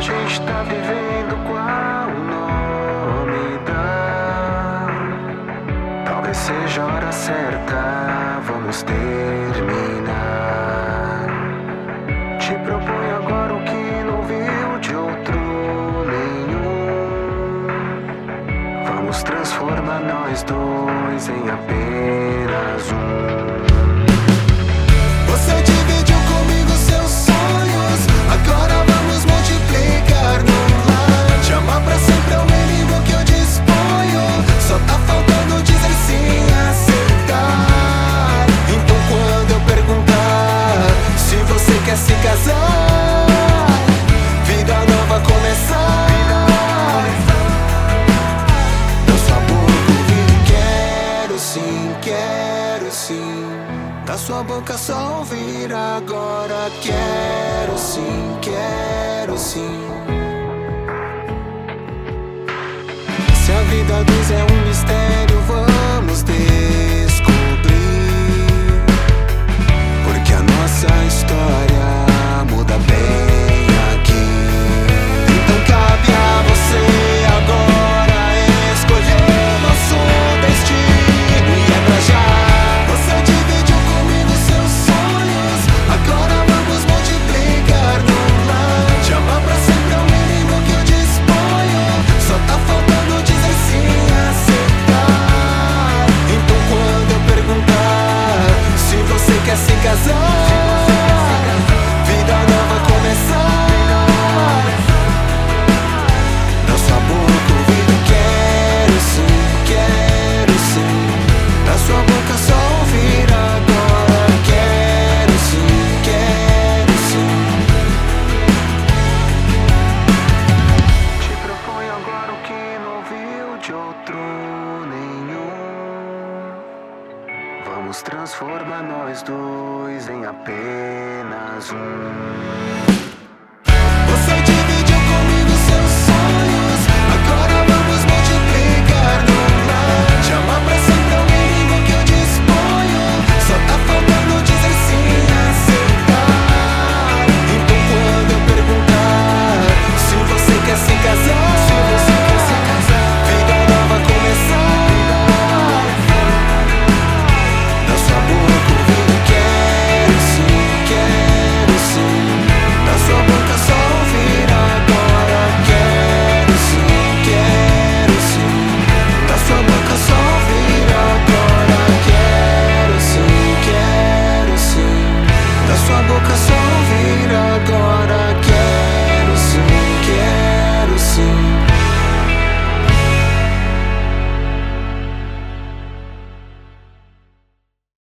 gente tá vivendo, qual o nome da? Talvez seja a hora certa, vamos terminar. Te proponho agora o que não viu de outro nenhum. Vamos transformar nós dois em apenas um. Você dividiu comigo seus sonhos, agora vamos multiplicar num lar. Te amar pra sempre é o mínimo que eu disponho, só tá faltando dizer sim e aceitar. Então quando eu perguntar se você quer se casar, vida nova começar, eu só vou ouvir quero sim, quero sim. Da sua boca só ouvir agora quero sim, quero sim. Se a vida dos é um mistério, vamos descobrir, porque a nossa história muda bem aqui. Então cabe a você agora escolher nosso destino, e é pra já. Você dividiu comigo seus sonhos, agora vamos multiplicar num lar. Te amar pra sempre é o mínimo que eu disponho, só tá faltando dizer sim e aceitar. Então quando eu perguntar se você quer se casar, vida nova começar, na sua boca ouvir quero sim, quero sim. Da sua boca só ouvir agora quero sim, quero sim. Te proponho agora o que não viu de outro nenhum. Vamos transformar nós dois em apenas um. Você dividiu comigo seus sonhos, agora vamos multiplicar num lar. Te amar pra sempre é o mínimo que eu disponho, só tá faltando dizer sim e aceitar. Então quando eu perguntar se você quer se casar, vida nova começar, na sua boca ouvir quero sim, quero sim. Da sua boca só ouvir agora quero sim, quero sim. Da sua boca só ouvir agora quero sim, quero sim. Da sua boca só ouvir agora